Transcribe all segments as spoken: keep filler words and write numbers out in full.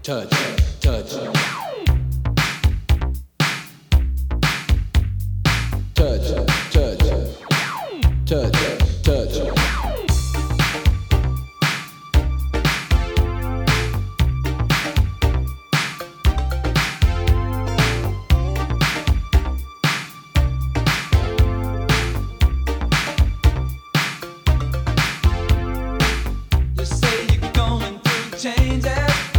touch, touch, touch, touch, touch, touch. Changes.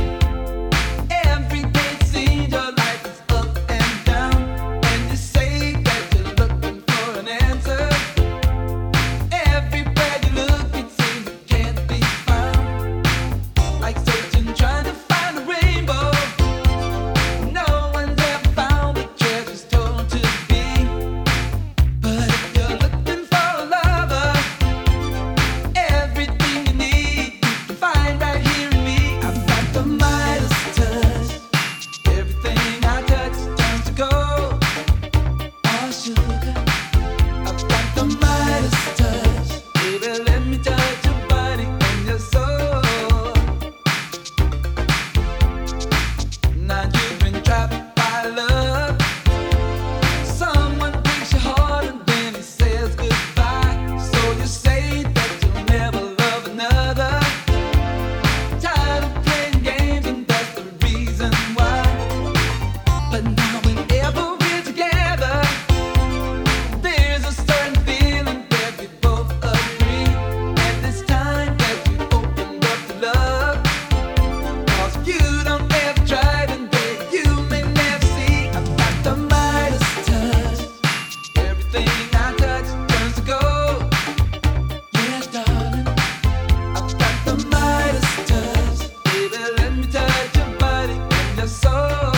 Every day it seems your life is up and down, and you say that you're looking for an answer. Everywhere you look, it seems it can't be found. Like searching, trying to find a rainbow. No one's ever found the treasure's told to be. But if you're looking for a lover, everything you need you can find right here. The Midas touch, everything I touch turns to gold. Oh sugar, I've got the Midas touch. Baby, let me touch your body and your soul. Now you've been trapped by love. Someone breaks your heart and then he says goodbye. So you say that you'll never love another. Tired of playing games and that's the reason why. But now whenever we're together, there's a certain feeling that we both agree. And it's time that you opened up to love. Cause if you don't ever try, then babe, you may never see. I've got the Midas touch. Everything I touch turns to gold. Yeah, darling, I've got the Midas touch. Baby, let me touch your body and your soul.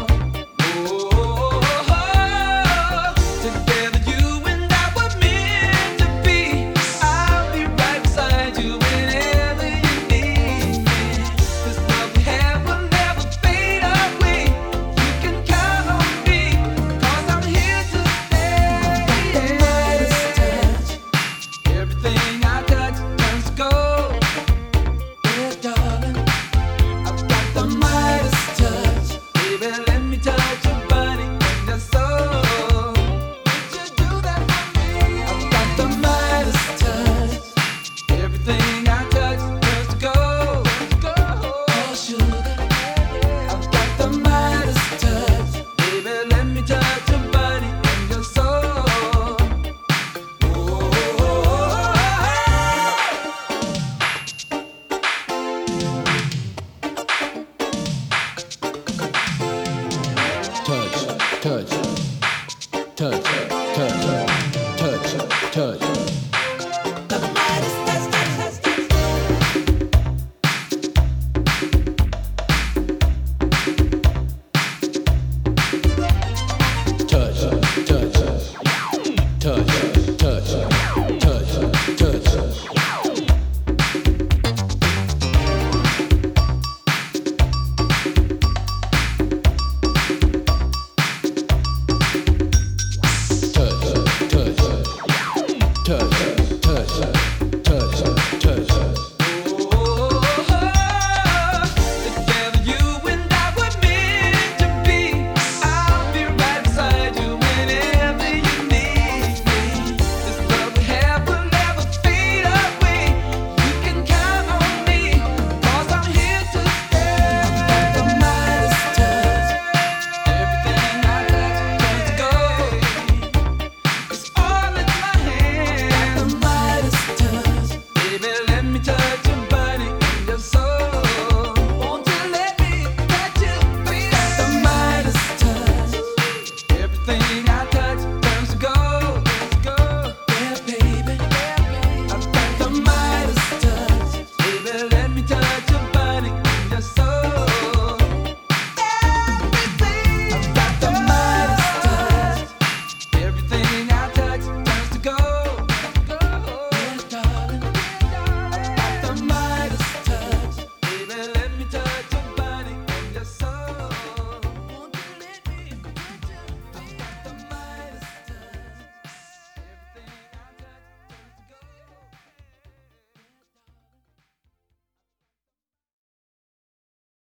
Oh, together you and I were meant to be. I'll be right beside you whenever you need me. This love we have will never fade away. You can count on me, cause I'm here to stay. The Midas touch. Everything I touch turns to gold. Yeah, darling, I've got the Midas touch. Baby, let me touch your body and your soul. Would you do that for me? I've got the Midas touch. Everything I touch turns to gold. Oh sugar, I've got the Midas touch. Baby, let me touch your body and your soul. Touch, touch, touch, touch, touch, touch.